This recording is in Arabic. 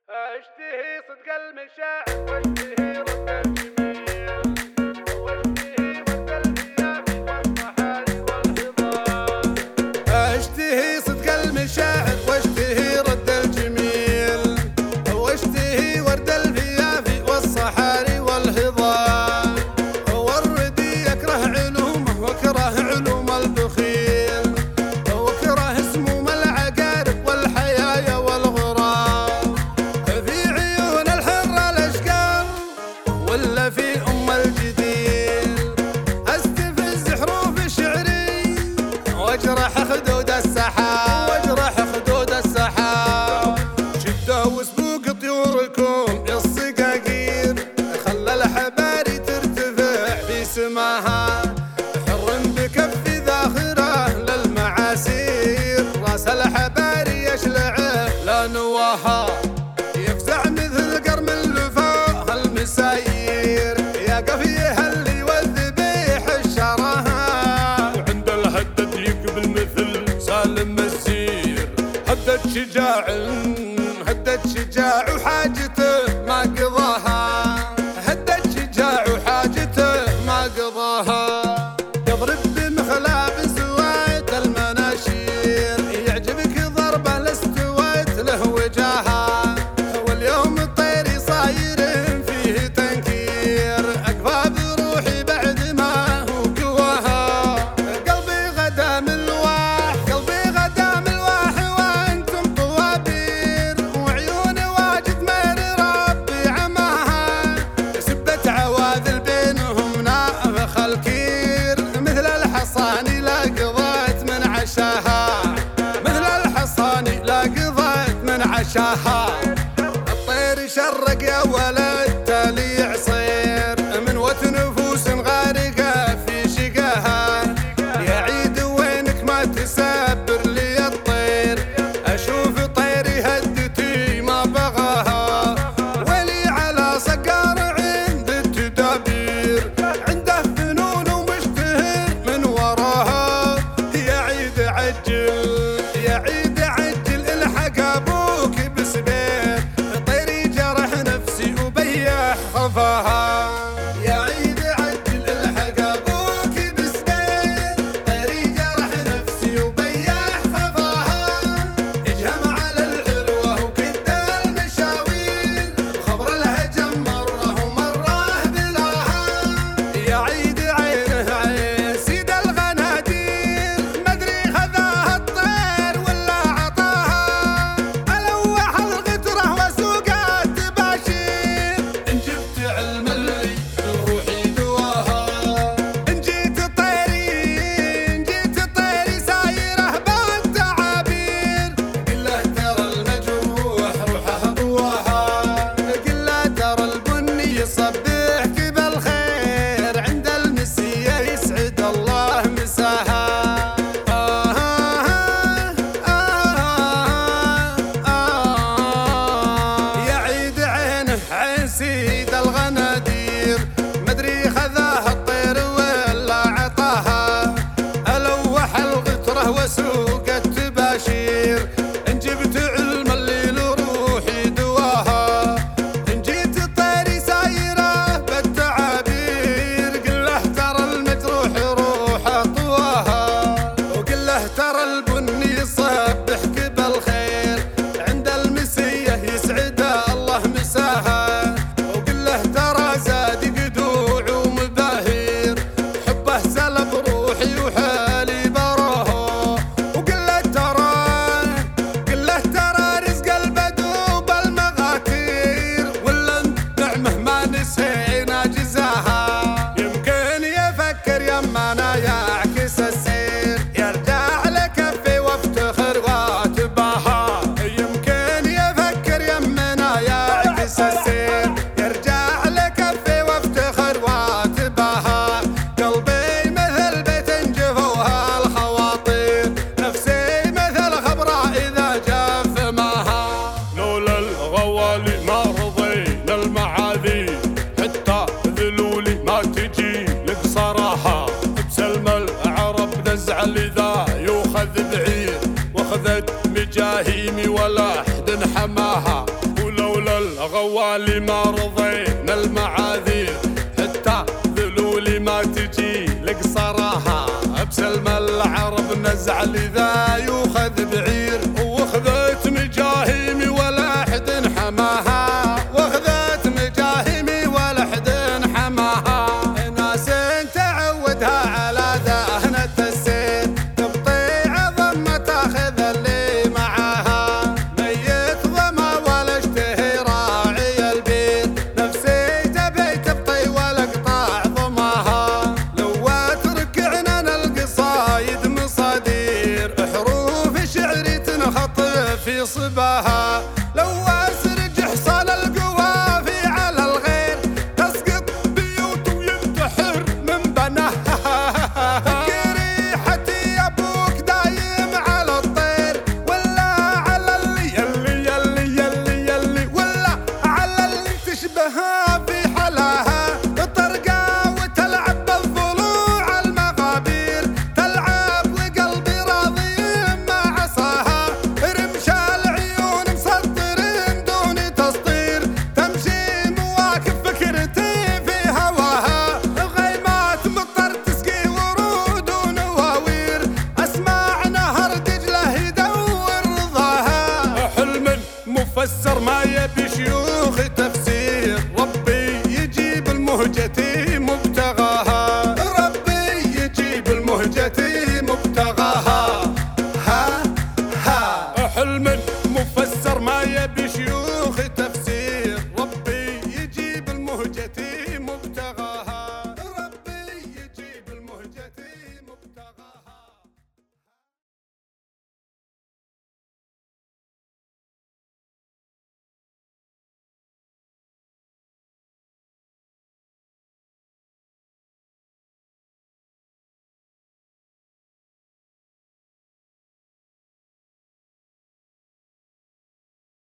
اشتهي صدق المشاعر واشتهي رد الجميل واشتهي ورد البيافي والصحاري والهضام. اشتهي صدق المشاعر واشتهي رد الجميل واشتهي ورد البيافي والصحاري والهضام. وردي يكره علومه واكره علوم البخيل واكره سموم العقارب والحيايا والغرام. في عيون الحر الاشقام ولا في ام الجديل استفز حروف شعري واجرح خدود السحاب شده وسبوق طيوركم يا الصقاقير خلى الحباري ترتفع في سماها. حر بكف ذاخره للمعاسير راس الحباري يشلعه لا نواها. يفزع مثل قرم اللفاه المسايير يا قفيه اللي والذبيح الشراها. وعند الهدد يقبل مثل سالم السير هدد شجاع وحاجته ما قضاها. يضرب بمخلاب سويت المناشير يعجبك ضربه لاستويت له وجاها. واليوم الطير صاير فيه تنكير اقفى بروحي بعد ما هو قواها. قلبي غدا ملواح وانتم طوابير وعيوني واجد من ربي عماها. سبت عواذل بينهم نافخ الكير مثل الحصاني لا قضيت من عشاها. الطير شرق يا ولد تالي عصير من نفوس غارقة في شقاها. يا عيد وينك ما تسبر لي الطير اشوف طيري هدتي ما بغاها. ولي على صقار عند التدابير عنده فنون ومشتهر من وراها. يا عيد عجل الحق ابوك بسبير طيري جرح نفسي وبيح خفاها. يا عيد عجل الحق ابوك بسبير طيري جرح نفسي وبيح خفاها. اجهم على العلوه وكد المشاوير خبر الهجم مره بلاها. يا عيد عينه عين سيد الغنادير مدري خذاها الطير ولا عطاها. الوح الغتره وسوقها التباشير ان جبت علم اللي روحي دواها. ان جيت طيري سايره بان تعابير قل له ترى المجروح روحه ضواها. قل له ترى البني يصبحك بالخير عند المسيه يسعد الله مساها. يا عيد عينه عين سيد الغنادير مدري خذاها الطير ولا عطاها. الوح الغتره وسوق التباشير ان جبت علم الليل روحي دواها. ان جيت طيري سايره بالتعابير قل له ترى المجروح روحه طواها. وقل له ترى البني يصبحك بالخير عند المسيه يسعد الله مساها. وقل له ترى زاد قدوع ومباهير حبه سلب روحي وحالي براها. وقل له ترى رزق البدو بالمغاتير ولا نعمه ما نسينا جزاها. يمكن يفكر يمنا يعكس السير يرجع لكفي وافتخر واتباها. يمكن يفكر يمنا يعكس السير يرجع لكفي وافتخر واتباها. قلبي مثل بيت انجفوها الخواطير نفسي مثل خبره اذا جاف ماها. لولا الغوالي ما رضينا المعاذير حتى ذلولي ما تجي لك صراحة. بسلم العرب نزعل اذا يوخذ بعير واخذت مجاهيمي ولا احد حماها. ولولا الغوالي ما رضينا المعاذير، حتى ذلولي ما تجي لك صراحة، بسلم العرب نزعل ذا يوخذ بعير، واخذت مجاهيمي ولا حد حماها، واخذت مجاهيمي ولا حد حماها. ناس تعودها على دهنة السير، تبطي عظم تاخذ اللي معاها، ميت ظما ولا اشتهي راعي البير، نفسي تبي تبطي ولا اقطع ظماها. لو اتركعنا القصايد مصادير، حروف شعري تنخط في صباها، لو اسرج حصان القوافي على الغير، تسقط بيوت وينتحر من بناها. ريحتي ابوك دايم على الطير، ولا على اللي ولا على اللي تشبهها في حلاها، ترقى وتلعب بالضلوع المغابير، تلعب وقلبي راضي مع عصاها، رمش العيون مسطرين دون تسطير، تمشي مواكب فكرتي في هواها، غيمات مطر تسقي ورود ونواوير، اسمع نهر دجله يدور رضاها. حلم مفسر ما يبي شيوخ تفسير، ربي يجيب المهجتي مبتغاها، ربي يجيب المهجتي مبتغاها. ها حلم مفسر ما يبي شيوخ